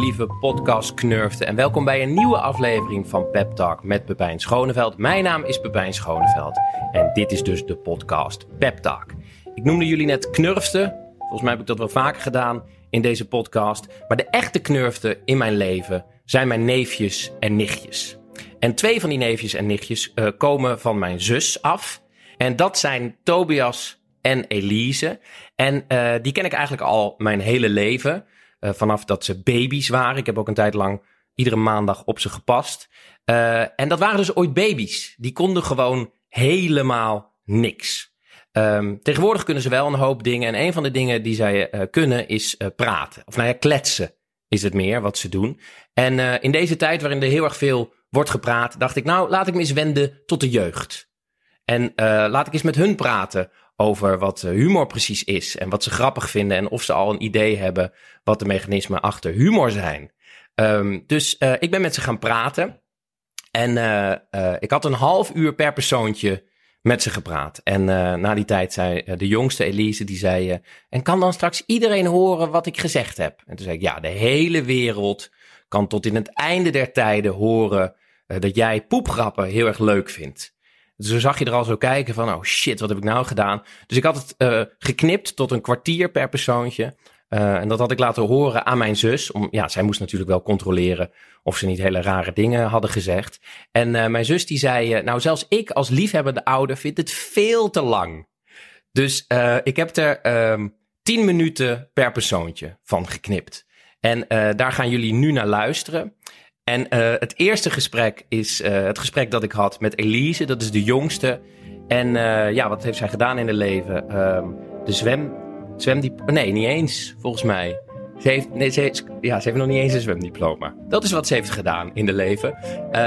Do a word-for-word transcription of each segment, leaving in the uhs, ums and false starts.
lieve podcastknurften en welkom bij een nieuwe aflevering van Pep Talk met Pepijn Schoneveld. Mijn naam is Pepijn Schoneveld en dit is dus de podcast Pep Talk. Ik noemde jullie net knurften, volgens mij heb ik dat wel vaker gedaan in deze podcast. Maar de echte knurften in mijn leven zijn mijn neefjes en nichtjes. En twee van die neefjes en nichtjes uh, komen van mijn zus af. En dat zijn Tobias en Elise. En uh, die ken ik eigenlijk al mijn hele leven. Uh, vanaf dat ze baby's waren. Ik heb ook een tijd lang iedere maandag op ze gepast. Uh, en dat waren dus ooit baby's. Die konden gewoon helemaal niks. Um, tegenwoordig kunnen ze wel een hoop dingen. En een van de dingen die zij uh, kunnen is uh, praten. Of nou ja, kletsen is het meer wat ze doen. En uh, in deze tijd waarin er heel erg veel wordt gepraat, dacht ik, nou, laat ik me eens wenden tot de jeugd. En uh, laat ik eens met hun praten over wat humor precies is en wat ze grappig vinden en of ze al een idee hebben wat de mechanismen achter humor zijn. Um, dus uh, ik ben met ze gaan praten en uh, uh, ik had een half uur per persoontje met ze gepraat. En uh, na die tijd zei uh, de jongste Elise, die zei, uh, en kan dan straks iedereen horen wat ik gezegd heb? En toen zei ik, ja, de hele wereld kan tot in het einde der tijden horen uh, dat jij poepgrappen heel erg leuk vindt. Dus zo zag je er al zo kijken van, oh shit, wat heb ik nou gedaan? Dus ik had het uh, geknipt tot een kwartier per persoontje. Uh, en dat had ik laten horen aan mijn zus. Om, ja, zij moest natuurlijk wel controleren of ze niet hele rare dingen hadden gezegd. En uh, mijn zus die zei, uh, nou zelfs ik als liefhebbende ouder vind het veel te lang. Dus uh, ik heb er um, tien minuten per persoontje van geknipt. En uh, daar gaan jullie nu naar luisteren. En uh, het eerste gesprek is uh, het gesprek dat ik had met Elise. Dat is de jongste. En uh, ja, wat heeft zij gedaan in haar leven? Uh, de zwem... zwemdiploma... Nee, niet eens, volgens mij. Ze heeft, nee, ze, heeft, ja, ze heeft nog niet eens een zwemdiploma. Dat is wat ze heeft gedaan in haar leven.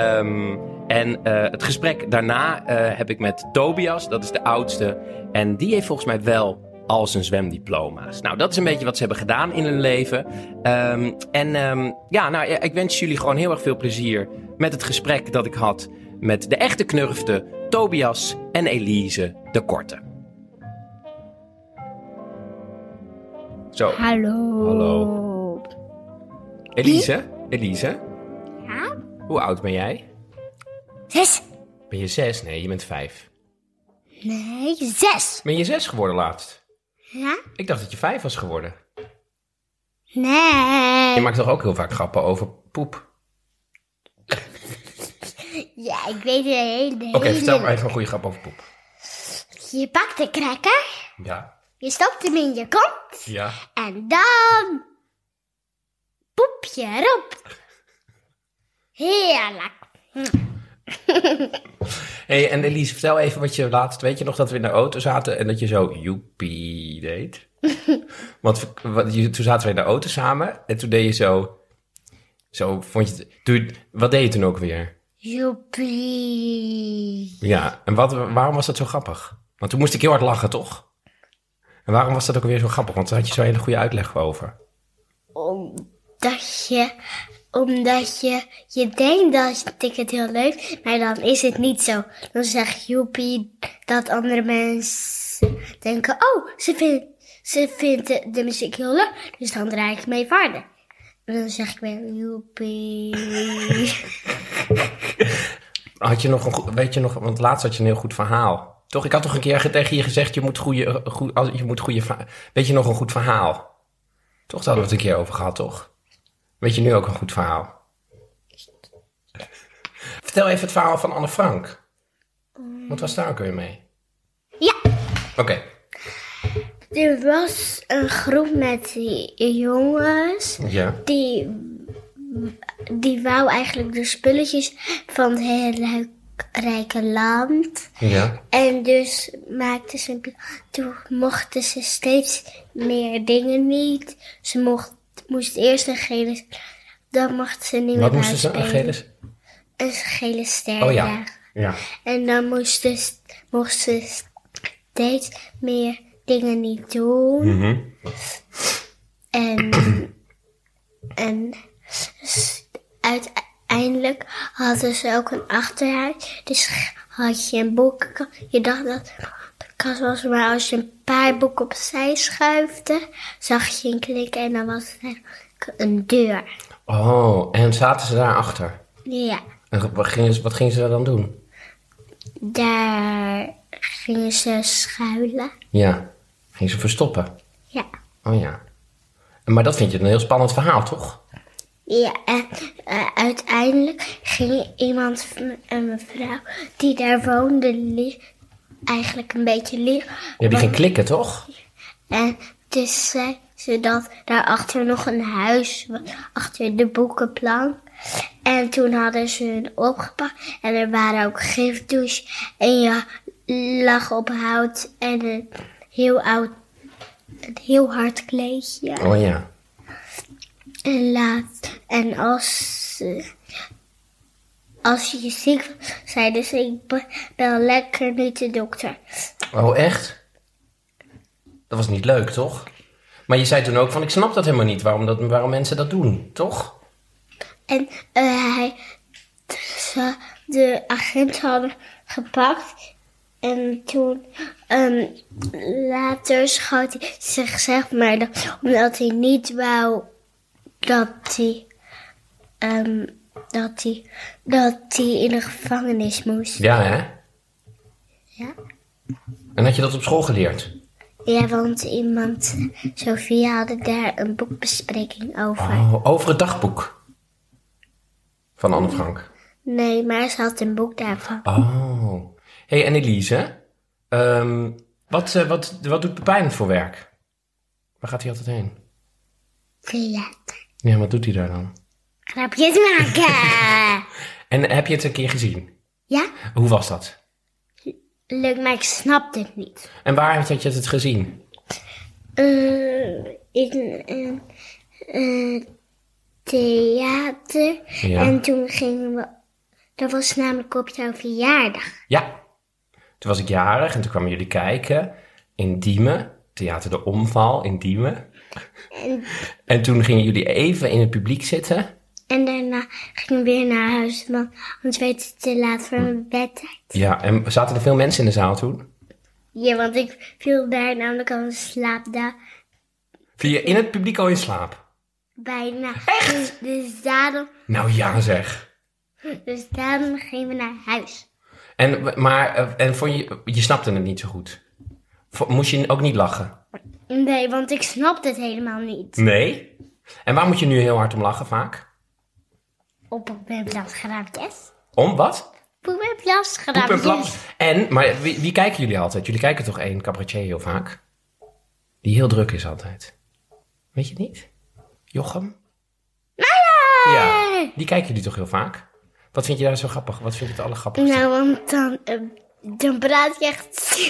Um, en uh, het gesprek daarna uh, heb ik met Tobias. Dat is de oudste. En die heeft volgens mij wel al zijn zwemdiploma's. Nou, dat is een beetje wat ze hebben gedaan in hun leven. Um, en um, ja, nou, ik wens jullie gewoon heel erg veel plezier met het gesprek dat ik had met de echte knurften Tobias en Elise de Korte. Zo. Hallo. Hallo. Elise? Elise? Ja? Hoe oud ben jij? Zes. Ben je zes? Nee, je bent vijf. Nee, zes. Ben je zes geworden laatst? Ja? Ik dacht dat je vijf was geworden. Nee. Je maakt toch ook heel vaak grappen over poep? Ja, ik weet de hele... Oké, okay, vertel maar even een goede grap over poep. Je pakt een cracker. Ja. Je stopt hem in je kont. Ja. En dan... poep je erop. Heerlijk. Hey, en Elise, vertel even wat je laatst... Weet je nog dat we in de auto zaten en dat je zo joepie deed? Want wat, je, toen zaten we in de auto samen en toen deed je zo... Zo vond je... Toen, wat deed je toen ook weer? Joepie. Ja, en wat, waarom was dat zo grappig? Want toen moest ik heel hard lachen, toch? En waarom was dat ook weer zo grappig? Want daar had je zo'n hele goede uitleg over. Omdat je... Omdat je, je denkt dat ik het heel leuk vind, maar dan is het niet zo. Dan zeg je joepie dat andere mensen denken, oh, ze vindt, ze vindt de, de muziek heel leuk, dus dan draai ik mee verder. En dan zeg ik weer joepie. Had je nog een goed, weet je nog, want laatst had je een heel goed verhaal. Toch? Ik had toch een keer tegen je gezegd, je moet goede, goed, je moet goede, weet je nog een goed verhaal? Toch, daar hadden we het een keer over gehad, toch? Weet je nu ook een goed verhaal? Vertel even het verhaal van Anne Frank. Wat was daar ook weer mee? Ja. Oké. Okay. Er was een groep met die jongens. Ja. Die, die wou eigenlijk de spulletjes van het hele rijke land. Ja. En dus maakten ze... Toen mochten ze steeds meer dingen niet. Ze mocht, moest eerst een gele... Dan mocht ze niet Wat meer moesten ze? Een gele... Een gele ster. Oh ja. Ja. En dan moesten mocht ze steeds meer dingen niet doen. Mm-hmm. En... en... Uiteindelijk hadden ze ook een achterhuis. Dus had je een boek. Je dacht dat de kast was, maar als je een paar boeken opzij schuifde, zag je een klik en dan was het een deur. Oh, en zaten ze daarachter? Ja, En wat gingen ze, wat gingen ze dan doen? daar gingen ze schuilen. Ja, gingen ze verstoppen? Ja. Oh ja. Maar dat vind je een heel spannend verhaal, toch? Ja, en uh, uiteindelijk ging iemand, een mevrouw die daar woonde, li- eigenlijk een beetje liggen. Ja, die ging klikken, toch? En dus zei ze dat daarachter nog een huis was, achter de boekenplank. En toen hadden ze hun opgepakt. En er waren ook gifdouche. En ja, lag op hout en een heel oud, een heel hard kleedje. Oh ja. En laat, en als, uh, als je ziek was, zeiden ze, ik be- bel lekker niet de dokter. Oh, echt? Dat was niet leuk, toch? Maar je zei toen ook van, ik snap dat helemaal niet, waarom, dat, waarom mensen dat doen, toch? En uh, hij, ze, de agent hadden gepakt. En toen, um, later schoot hij zich, zeg maar, dat, omdat hij niet wou dat hij, um, dat hij, dat hij in de gevangenis moest. Ja, hè? Ja. En had je dat op school geleerd? Ja, want iemand, Sophia, hadden daar een boekbespreking over. Oh, over het dagboek van Anne Frank. Nee, maar ze had een boek daarvan. Oh. Hé, hey, en Elise, um, wat, uh, wat, wat doet Pepijn voor werk? Waar gaat hij altijd heen? Theater. Ja, wat doet hij daar dan? Grapjes maken. En heb je het een keer gezien? Ja, Hoe was dat? leuk, maar ik snapte het niet. En waar had je het gezien? Uh, in een uh, theater. Ja. En toen gingen we... Dat was namelijk op jouw verjaardag. Ja. Toen was ik jarig en toen kwamen jullie kijken in Diemen. Theater De Omval in Diemen. En, En toen gingen jullie even in het publiek zitten. en daarna gingen we weer naar huis. Want anders werd het te laat voor mijn bedtijd. Ja, en zaten er veel mensen in de zaal toen? Ja, want ik viel daar namelijk al in slaap. Daar Viel je in het publiek al in slaap? bijna. Echt? Dus, dus, daarom, Nou ja, zeg. dus daarom gingen we naar huis. En, maar, eh, en vond je, je snapte het niet zo goed? Vo- Moest je ook niet lachen? Nee, want ik snapte het helemaal niet. Nee? En waar moet je nu heel hard om lachen vaak? Op een webblad grapjes. Om wat? Op een webblad Poep en grapjes. plas. En, maar wie, wie kijken jullie altijd? Jullie kijken toch één cabaretier heel vaak? Die heel druk is altijd. Weet je het niet? Jochem? Nee! Ja, die kijken jullie toch heel vaak? Wat vind je daar zo grappig? Wat vind je het allergrappigste? Nou, want dan, uh, dan praat je echt...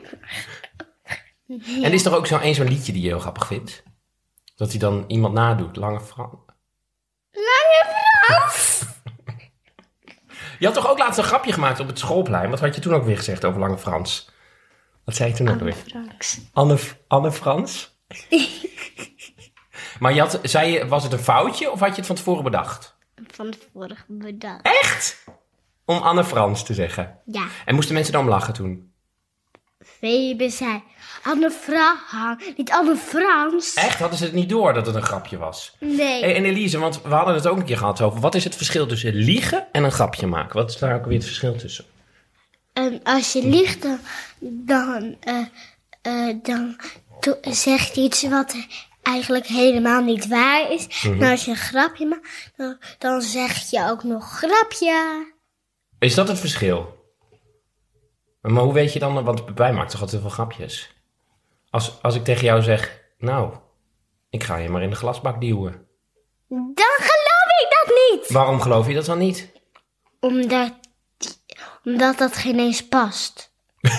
En er is toch ook zo'n één zo'n liedje die je heel grappig vindt? Dat hij dan iemand nadoet. Lange Frans. Lange Frans! Je had toch ook laatst een grapje gemaakt op het schoolplein? Wat had je toen ook weer gezegd over Lange Frans? Wat zei je toen ook Anne weer? Franks. Anne, Anne Frans? Maar je had, zei je, was het een foutje of had je het van tevoren bedacht? Van de vorige bedacht. Echt? Om Anne Frans te zeggen. Ja. En moesten mensen dan om lachen toen? Febe zei, Anne Frans, niet Anne Frans. Echt? Hadden ze het niet door dat het een grapje was? Nee. Hey, en Elise, want we hadden het ook een keer gehad over... Wat is het verschil tussen liegen en een grapje maken? Wat is daar ook weer het verschil tussen? Um, als je liegt, dan, dan, uh, uh, dan to- zeg je iets wat eigenlijk helemaal niet waar is. Mhm. En als je een grapje maakt, dan, dan zeg je ook nog grapje. Is dat het verschil? Maar hoe weet je dan... Want wij maken toch altijd heel veel grapjes. Als, als ik tegen jou zeg... Nou, ik ga je maar in de glasbak duwen. Dan geloof ik dat niet. Waarom geloof je dat dan niet? Omdat, omdat dat geen eens past.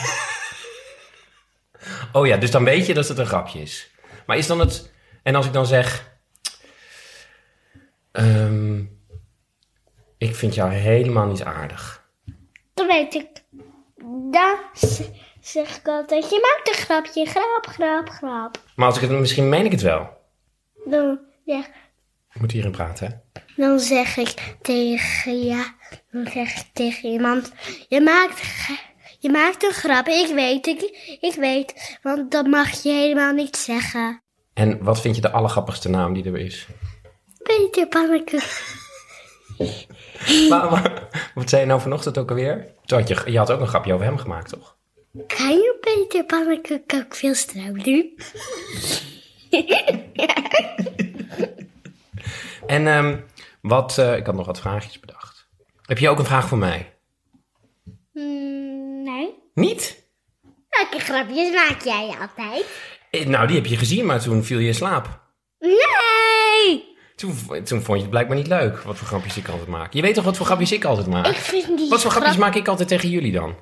Oh ja, dus dan weet je dat het een grapje is. Maar is dan het... En als ik dan zeg... Um, ik vind jou helemaal niet aardig. Dan weet ik. Dan z- zeg ik altijd, je maakt een grapje, grap, grap, grap. Maar als ik het... Misschien meen ik het wel. Dan, ja, Ik moet hierin praten, hè? dan zeg ik tegen, ja, dan zeg ik tegen iemand, je maakt, ge- je maakt een grap, ik weet, ik, ik weet, want dat mag je helemaal niet zeggen. En wat vind je de allergrappigste naam die er is? Peter Pannenkoek. Maar, maar, wat zei je nou vanochtend ook alweer? Toen had je, je had ook een grapje over hem gemaakt, toch? Kan je Peter Pannenkoek ook veel stroop doen? En um, wat, uh, ik had nog wat vraagjes bedacht. Heb je ook een vraag voor mij? Mm, nee. Niet? Welke grapjes maak jij altijd? Eh, nou, die heb je gezien, maar toen viel je in slaap. Nee! Toen, toen vond je het blijkbaar niet leuk, wat voor grapjes ik altijd maak. Je weet toch wat voor grapjes ik altijd maak? Ik vind die Wat voor grapjes grap... maak ik altijd tegen jullie dan?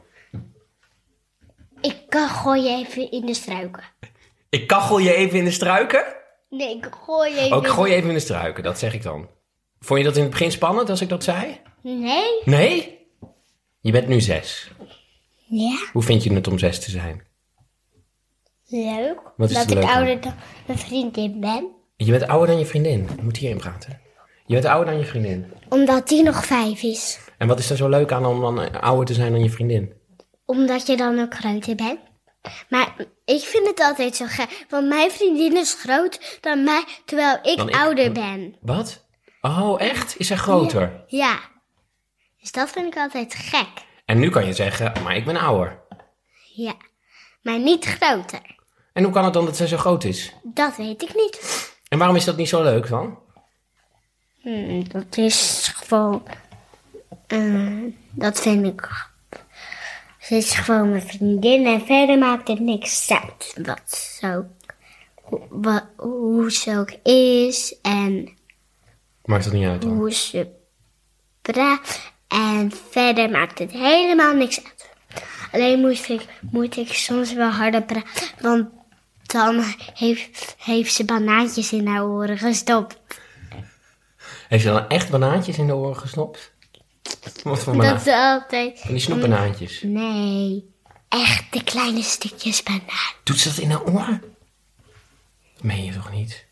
Ik kan gooi je even in de struiken. Ik kachel je even in de struiken? Nee, ik gooi je even... Oh, ik gooi je even in de struiken, dat zeg ik dan. Vond je dat in het begin spannend als ik dat zei? Nee? Nee? Je bent nu zes. Ja? Hoe vind je het om zes te zijn? Leuk. Wat is dat er leuk ik aan? ouder dan mijn vriendin ben. Je bent ouder dan je vriendin. Je moet hierin praten. Je bent ouder dan je vriendin. Omdat die nog vijf is. En wat is er zo leuk aan om dan ouder te zijn dan je vriendin? Omdat je dan ook groter bent. Maar ik vind het altijd zo gek. Want mijn vriendin is groter dan mij, terwijl ik, Dan ik? ouder ben. Wat? Oh, echt? Is hij groter? Ja. Dus dat vind ik altijd gek. En nu kan je zeggen, maar ik ben ouder. Ja. Maar niet groter. En hoe kan het dan dat zij zo groot is? Dat weet ik niet. En waarom is dat niet zo leuk dan? Hmm, dat is gewoon... Uh, dat vind ik... Ze is gewoon mijn vriendin en verder maakt het niks uit. Wat zo... Wat, hoe ze ook is en Maakt dat niet uit dan? hoe ze praat. En verder maakt het helemaal niks uit. Alleen moet ik, moet ik soms wel harder praten. Want dan heeft, heeft ze banaantjes in haar oren gestopt. Heeft ze dan echt banaantjes in de oren gestopt? Wat voor banaan? Dat is altijd... Van die snoepbanaantjes. Nee, echt de kleine stukjes banaan. Doet ze dat in haar oor? Dat meen je toch niet?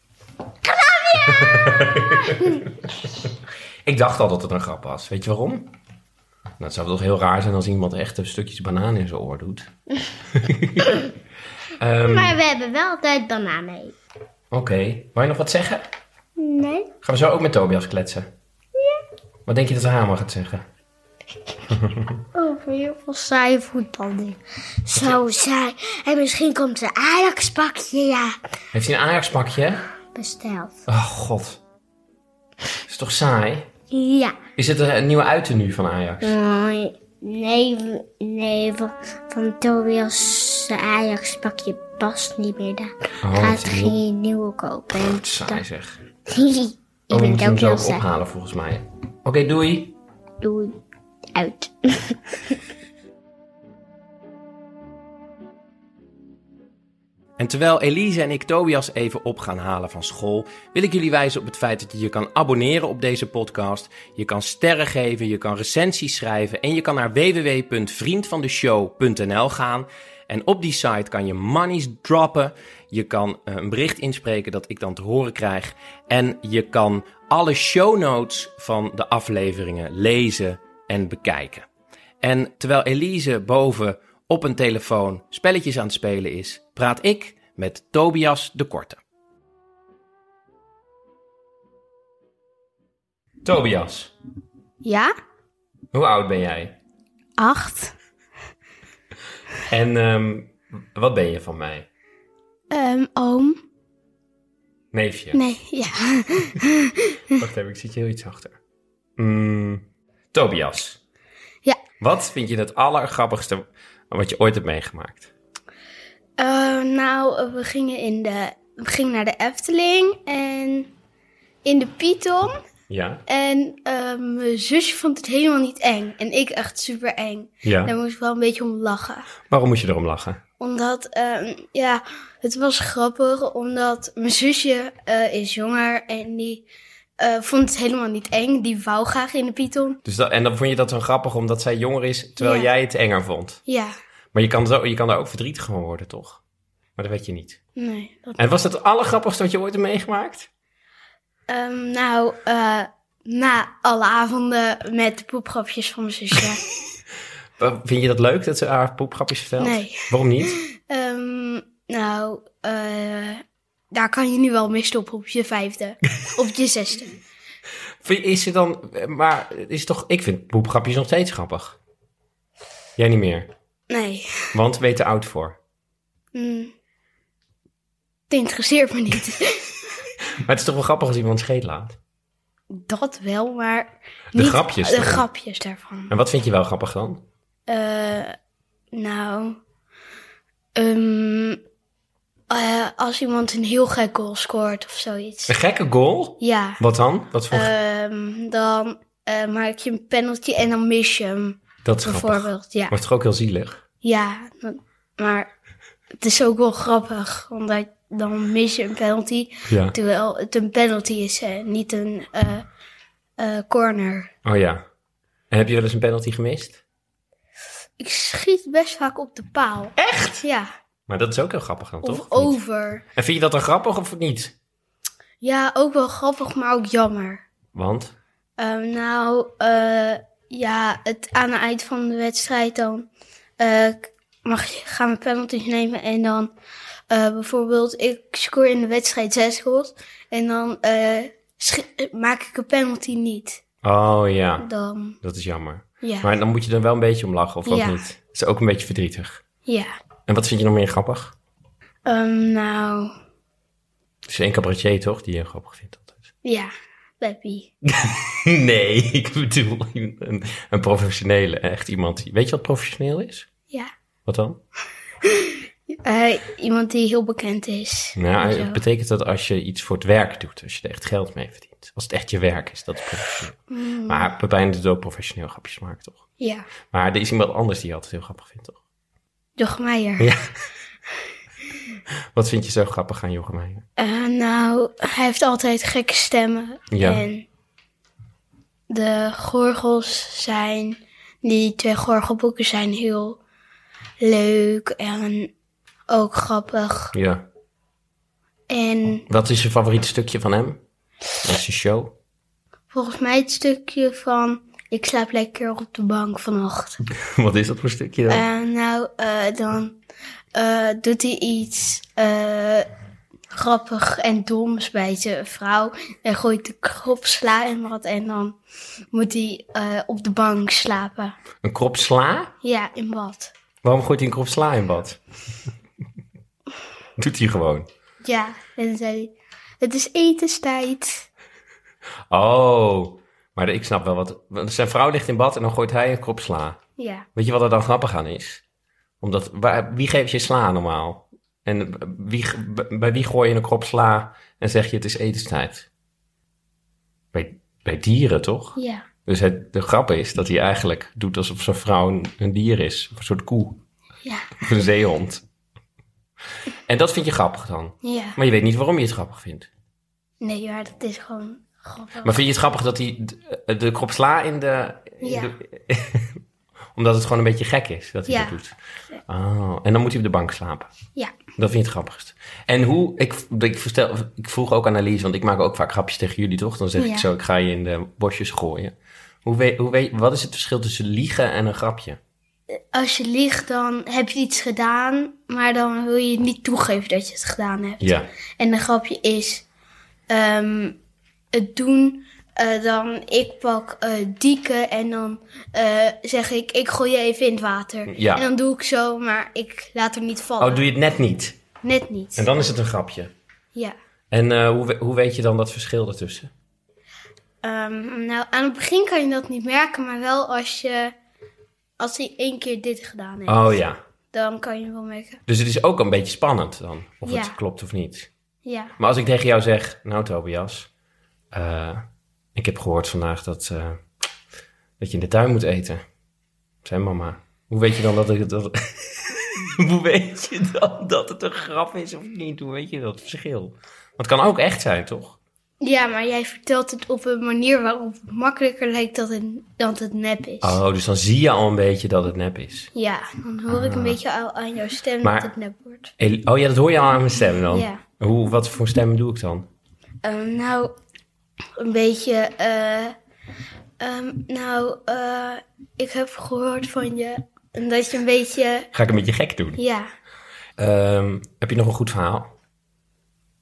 Ik dacht al dat het een grap was. Weet je waarom? Nou, het zou toch heel raar zijn als iemand echt een stukjes banaan in zijn oor doet. um, Maar we hebben wel altijd banaan mee. Oké, okay. Wil je nog wat zeggen? Nee. Gaan we zo ook met Tobias kletsen? Ja. Wat denk je dat hij allemaal gaat zeggen? Over heel veel saaie voetbaldingen. Zo saai. En misschien komt een Ajax-pakje, ja. Heeft hij een Ajax-pakje? Besteld. Oh, god. Is toch saai? Ja. Is het een nieuwe uittenue van Ajax? Oh, nee, nee, van, van Tobias' Ajax-pakje past niet meer daar. Oh, Gaat het is nieuw. geen nieuwe kopen. En Saai zeg. ik Oh, we ben moeten het hem ook zo heel ook saai. ophalen volgens mij. Oké, okay, doei. Doei. Uit. En terwijl Elise en ik Tobias even op gaan halen van school, wil ik jullie wijzen op het feit dat je je kan abonneren op deze podcast. Je kan sterren geven, je kan recensies schrijven en je kan naar w w w punt vriend van de show punt n l gaan. En op die site kan je monies droppen. Je kan uh, een bericht inspreken dat ik dan te horen krijg. En je kan alle show notes van de afleveringen lezen en bekijken. En terwijl Elise boven op een telefoon spelletjes aan het spelen is, praat ik met Tobias de Korte. Tobias, Ja? hoe oud ben jij? Acht. En um, wat ben je van mij? Um, oom. Neefje? Nee, ja. Wacht even, ik zit je heel iets achter. Mm, Tobias. Ja. Wat vind je het allergrappigste wat je ooit hebt meegemaakt? Uh, nou, we gingen, in de, we gingen naar de Efteling en in de Python. Ja? En uh, mijn zusje vond het helemaal niet eng. En ik echt super eng. Ja. Daar moest ik wel een beetje om lachen. Waarom moest je erom lachen? Omdat, uh, ja, het was grappig. Omdat mijn zusje uh, is jonger en die uh, vond het helemaal niet eng. Die wou graag in de Python. Dus dat, en dan vond je dat zo grappig omdat zij jonger is, terwijl Ja. jij het enger vond? Ja, Maar je kan, zo, je kan daar ook verdrietig van worden, toch? Maar dat weet je niet. nee. Dat... En was dat het allergrappigste wat je ooit hebt meegemaakt? Um, nou, uh, na alle avonden met de poepgrapjes van mijn zusje. Vind je dat leuk, dat ze haar poepgrapjes vertelt? Nee. Waarom niet? um, nou, uh, daar kan je nu wel mee stoppen op je vijfde. Op je zesde. Is het dan... Maar is het toch... Ik vind poepgrapjes nog steeds grappig. Jij niet meer? Nee. Want ben je te oud voor? Mm. Het interesseert me niet. Maar het is toch wel grappig als iemand scheet laat? Dat wel, maar... De niet grapjes De daarvan. grapjes daarvan. En wat vind je wel grappig dan? Uh, nou... Um, uh, als iemand een heel gek goal scoort of zoiets. Een gekke goal? Ja. Wat dan? Wat voor... Um, dan uh, maak je een penalty en dan mis je hem. Dat is bijvoorbeeld. grappig. Ja. Maar het is toch ook heel zielig? Ja, maar het is ook wel grappig. Omdat dan mis je een penalty. Ja. Terwijl het een penalty is, hè, niet een uh, uh, corner. Oh ja. En heb je wel eens een penalty gemist? Ik schiet best vaak op de paal. Echt? Ja. Maar dat is ook heel grappig dan, Of toch? Of niet? over. En vind je dat dan grappig of niet? Ja, ook wel grappig, maar ook jammer. Want? Um, nou, uh, ja, het aan het eind van de wedstrijd dan uh, mag je, gaan we penalties nemen. En dan uh, bijvoorbeeld, ik score in de wedstrijd zes goals. En dan uh, schi- maak ik een penalty niet. Oh ja, Dan, dat is jammer. ja. Maar dan moet je er wel een beetje om lachen, of ook Ja. niet? Dat is ook een beetje verdrietig. Ja. En wat vind je nog meer grappig? Um, nou, Het is één cabaretier, toch, die je grappig vindt altijd? ja, Peppy. Nee, ik bedoel een, een professionele, echt iemand die... Weet je wat professioneel is? Ja. Wat dan? Uh, iemand die heel bekend is. Nou, En zo. het betekent dat als je iets voor het werk doet, als je er echt geld mee verdient. Als het echt je werk is, dat is professioneel. Mm, Maar Pepijn doet ook professioneel grapjes maken, toch? ja, Maar er is iemand anders die je altijd heel grappig vindt, toch? Jochem Meijer. Ja. Wat vind je zo grappig aan Jochem Meijer? Uh, nou, hij heeft altijd gekke stemmen. Ja. En de gorgels zijn, die twee gorgelboeken zijn heel leuk en ook grappig. Ja. En Wat is je favoriete stukje van hem? Wat is je show? volgens mij het stukje van, ik slaap lekker op de bank vannacht. Wat is dat voor stukje dan? Uh, nou, uh, dan uh, doet hij iets uh, grappig en doms bij zijn vrouw. En gooit de krop sla in wat en dan moet hij uh, op de bank slapen. Een krop sla? Ja, in bad. Waarom gooit hij een krop sla in bad? Doet hij gewoon. Ja, en dan zei hij, het is etenstijd. Oh, maar de- ik snap wel wat... want zijn vrouw ligt in bad en dan gooit hij een krop sla. Ja, Weet je wat er dan grappig aan is? Omdat, waar, wie geeft je sla normaal? En wie, bij wie gooi je een krop sla en zeg je het is etenstijd? Bij, bij dieren, toch? ja, Dus het, de grap is dat hij eigenlijk doet alsof zijn vrouw een, een dier is. Of een soort koe. ja, Of een zeehond. En dat vind je grappig dan? ja. Maar je weet niet waarom je het grappig vindt. Nee, maar dat is gewoon grappig. Maar vind je het grappig dat hij de, de krop sla in de... in Ja. de- omdat het gewoon een beetje gek is dat hij Ja. dat doet. Oh, en dan moet hij op de bank slapen. Ja, Dat vind je het grappigst. En hoe, ik, ik, verstel, ik vroeg ook aan Annelies, want ik maak ook vaak grapjes tegen jullie, toch? Dan zeg Ja. ik zo, ik ga je in de bosjes gooien. Hoe weet, hoe weet, wat is het verschil tussen liegen en een grapje? als je liegt dan heb je iets gedaan, maar dan wil je niet toegeven dat je het gedaan hebt. Ja. En een grapje is um, het doen, uh, dan ik pak uh, dieken en dan uh, zeg ik, ik gooi je even in het water. Ja. En dan doe ik zo, maar ik laat er niet vallen. Oh, doe je het net niet? Net niet. En dan is het een grapje. Ja. En uh, hoe, we- hoe weet je dan dat verschil ertussen? Um, nou, aan het begin kan je dat niet merken, maar wel als je, als hij één keer dit gedaan heeft, Oh ja. dan kan je wel merken. Dus het is ook een beetje spannend dan, of Ja. het klopt of niet. Ja. Maar als ik tegen jou zeg, nou Tobias, uh, ik heb gehoord vandaag dat, uh, dat je in de tuin moet eten. Zei mama. Hoe weet je dan dat ik dat... Hoe weet je dan dat het een grap is of niet? Hoe weet je dat verschil? Want het kan ook echt zijn, toch? Ja, maar jij vertelt het op een manier waarop het makkelijker lijkt dat het, dat het nep is. Oh, dus dan zie je al een beetje dat het nep is. Ja, dan hoor ik een beetje al aan jouw stem Maar- dat het nep wordt. El- Oh ja, dat hoor je al aan mijn stem dan? Ja. Hoe, wat voor stem doe ik dan? Um, nou, een beetje... eh um, nou, eh ik heb gehoord van je dat je een beetje... Ga ik een beetje gek doen? Ja, Um, heb je nog een goed verhaal?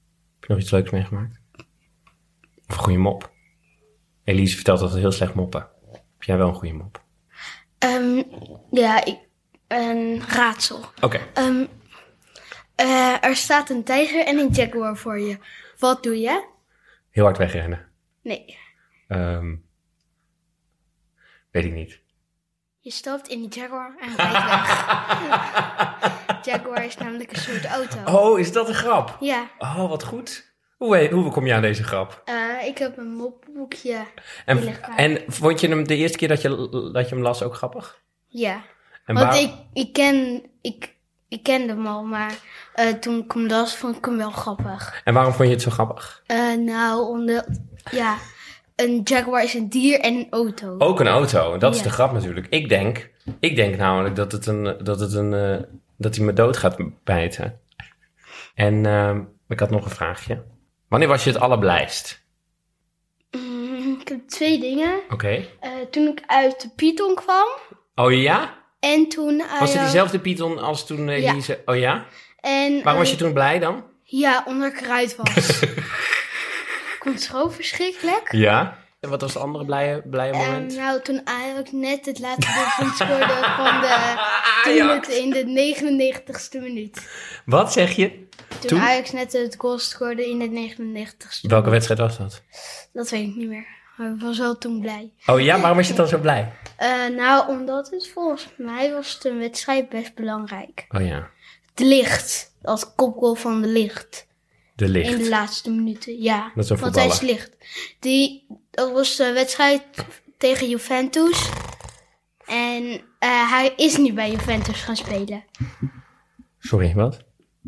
je nog iets leuks meegemaakt? Of een goede mop? Elise vertelt altijd heel slecht moppen. Heb jij wel een goede mop? Um, ja, ik, een raadsel. Oké. Okay. Um, uh, er staat een tijger en een jaguar voor je. Wat doe je? Heel hard wegrennen. Nee. Um, weet ik niet. Je stapt in die jaguar en rijdt weg. Jaguar is namelijk een soort auto. Oh, is dat een grap? Ja. Oh, wat goed. Hoe, hoe kom je aan deze grap? Uh, ik heb een mopboekje. En, en vond je hem de eerste keer dat je, dat je hem las ook grappig? Ja. En Want waar... ik, ik, ken, ik, ik kende hem al, maar uh, toen ik hem las, vond ik hem wel grappig. En waarom vond je het zo grappig? Uh, nou, omdat... Ja, een jaguar is een dier en een auto. Ook een auto. Dat is ja. de grap natuurlijk. Ik denk, ik denk namelijk dat het een, dat het een, uh, dat hij me dood gaat bijten. En uh, ik had nog een vraagje. Wanneer was je het allerblijst? Mm, ik heb twee dingen. Oké. Okay. Uh, toen ik uit de Python kwam. Oh ja? En toen... Uh, was het diezelfde Python als toen Elise? Ja. Oh ja? En, Waarom uh, was je toen blij dan? Ja, omdat ik eruit was. Ik vond het zo verschrikkelijk. Ja? En wat was het andere blije, blije moment? Um, nou, toen eigenlijk net het laatste doelpunt scoorde van de... Toen het in de negenennegentigste minuut. Wat zeg je? Toen, toen Ajax net het goal scoorde in de negenennegentigste. Welke wedstrijd was dat? Dat weet ik niet meer. Maar ik was wel toen blij. Oh ja, waarom was je dan zo blij? Uh, nou, omdat het volgens mij was het een wedstrijd best belangrijk. Oh ja. De Licht. Als kopgoal van De Licht. De Licht. In de laatste minuten, ja. Dat is een voetballer. Matthijs Licht. Die, dat was de wedstrijd tegen Juventus. En uh, hij is nu bij Juventus gaan spelen. Sorry, wat?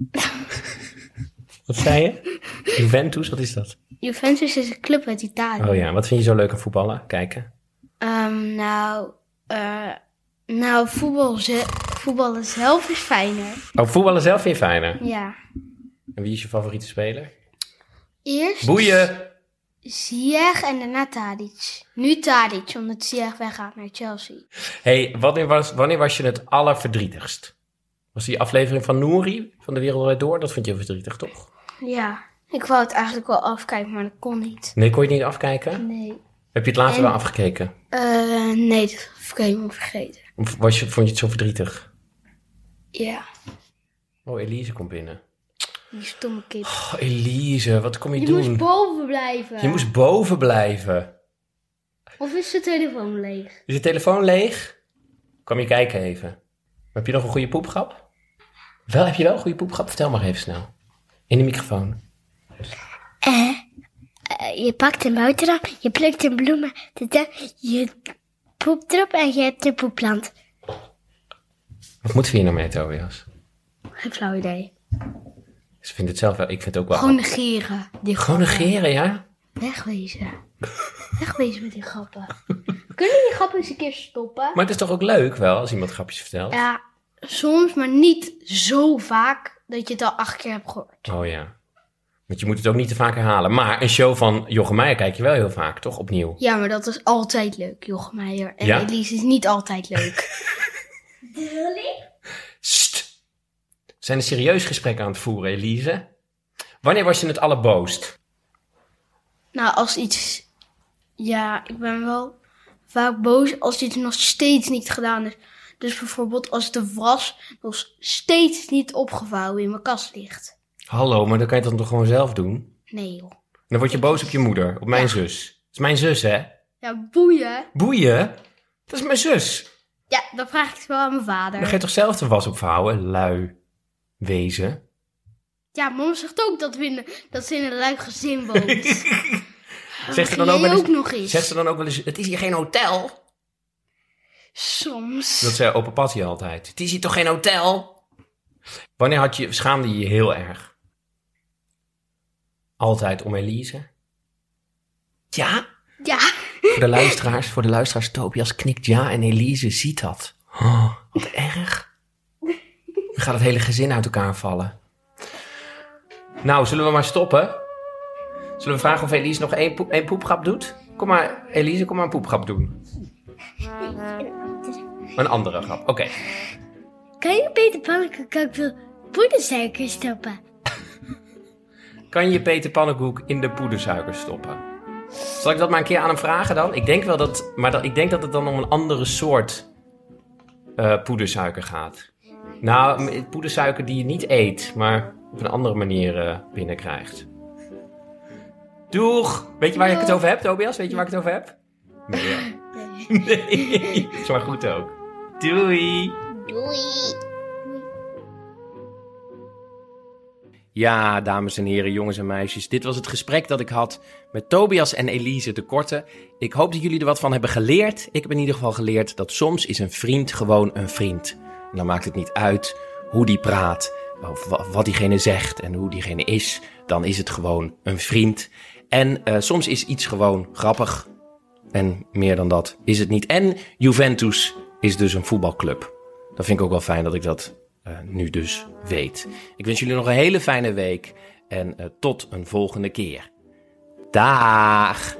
Wat zei je? Juventus, wat is dat? Juventus is een club uit Italië. Oh ja, wat vind je zo leuk aan voetballen? Kijken? Um, nou, uh, nou voetbal ze- voetballen zelf is fijner. Oh, voetballen zelf vind je fijner? Ja. En wie is je favoriete speler? Eerst Boeien! Ziyech en daarna Tadic. Nu Tadic, omdat Ziyech weggaat naar Chelsea. Hey, wanneer was, wanneer was je het allerverdrietigst? Was die aflevering van Nouri, van De Wereld Draait Door? Dat vond je verdrietig, toch? Ja, ik wou het eigenlijk wel afkijken, maar dat kon niet. Nee, kon je het niet afkijken? Nee. Heb je het later en, wel afgekeken? Uh, nee, dat heb ik helemaal vergeten. Of was je, vond je het zo verdrietig? Ja. Oh, Elise komt binnen. Die stomme kip. Oh, Elise, wat kom je, je doen? Je moest boven blijven. Je moest boven blijven. Of is de telefoon leeg? Is de telefoon leeg? Kom je kijken even. Heb je nog een goede poepgrap? Wel, heb je wel een goede poepgrap? Vertel maar even snel. In de microfoon. Eh, uh, je pakt een boterham, je plukt een bloem, je poept erop en je hebt een poeplant. Wat moeten we hier nou mee, Tobias? Geen flauw idee. Ze vindt het zelf wel, ik vind het ook wel... Gewoon negeren. Die Gewoon negeren, ja? Wegwezen. Wegwezen met die grappen. Kunnen die grappen eens een keer stoppen? Maar het is toch ook leuk wel, als iemand grapjes vertelt? Ja, soms, maar niet zo vaak dat je het al acht keer hebt gehoord. Oh ja. Want je moet het ook niet te vaak herhalen. Maar een show van Jochem Meijer kijk je wel heel vaak, toch? Opnieuw. Ja, maar dat is altijd leuk, Jochem Meijer. En ja? Elise is niet altijd leuk. Sst. We zijn een serieus gesprek aan het voeren, Elise. Wanneer was je het allerboost? Nou, als iets... Ja, ik ben wel vaak boos als iets nog steeds niet gedaan is. Dus bijvoorbeeld als de was nog steeds niet opgevouwen in mijn kast ligt. Hallo, maar dan kan je het dan toch gewoon zelf doen? Nee, joh. Dan word je boos op je moeder, op mijn ja. zus. Dat is mijn zus, hè? Ja, boeien. Boeien? Dat is mijn zus. Ja, dan vraag ik het wel aan mijn vader. Dan ga je toch zelf de was opvouwen, lui wezen? Ja, mama zegt ook dat, we in de, dat ze in een lui gezin woont. Zegt ze dan ook wel eens, ook nog eens? Zegt ze dan ook wel eens, het is hier geen hotel? Soms. Dat zei opa Patty altijd. Het is hier toch geen hotel? Wanneer had je, schaamde je je heel erg? Altijd om Elise? Ja? Ja. Voor de luisteraars, voor de luisteraars, Tobias knikt ja en Elise ziet dat. Oh, wat erg. Dan gaat het hele gezin uit elkaar vallen. Nou, zullen we maar stoppen? Zullen we vragen of Elise nog één, poep, één poepgrap doet? Kom maar, Elise, kom maar een poepgrap doen. Een andere grap, oké. Okay. Kan je beter pannenkoek veel poedersuiker stoppen? kan je Peter Pannenkoek in de poedersuiker stoppen? Zal ik dat maar een keer aan hem vragen dan? Ik denk wel dat, maar dat, ik denk dat het dan om een andere soort uh, poedersuiker gaat. Nou, poedersuiker die je niet eet, maar op een andere manier uh, binnenkrijgt. Doeg! Weet je waar ik het over heb, Tobias? Weet je waar ik het over heb? Nee. Ja. Nee. Dat is maar goed ook. Doei! Doei! Ja, dames en heren, jongens en meisjes. Dit was het gesprek dat ik had met Tobias en Elise de Korte. Ik hoop dat jullie er wat van hebben geleerd. Ik heb in ieder geval geleerd dat soms is een vriend gewoon een vriend. En dan maakt het niet uit hoe die praat, of wat diegene zegt en hoe diegene is. Dan is het gewoon een vriend. En uh, soms is iets gewoon grappig. En meer dan dat is het niet. En Juventus is dus een voetbalclub. Dat vind ik ook wel fijn dat ik dat uh, nu dus weet. Ik wens jullie nog een hele fijne week. En uh, tot een volgende keer. Daag!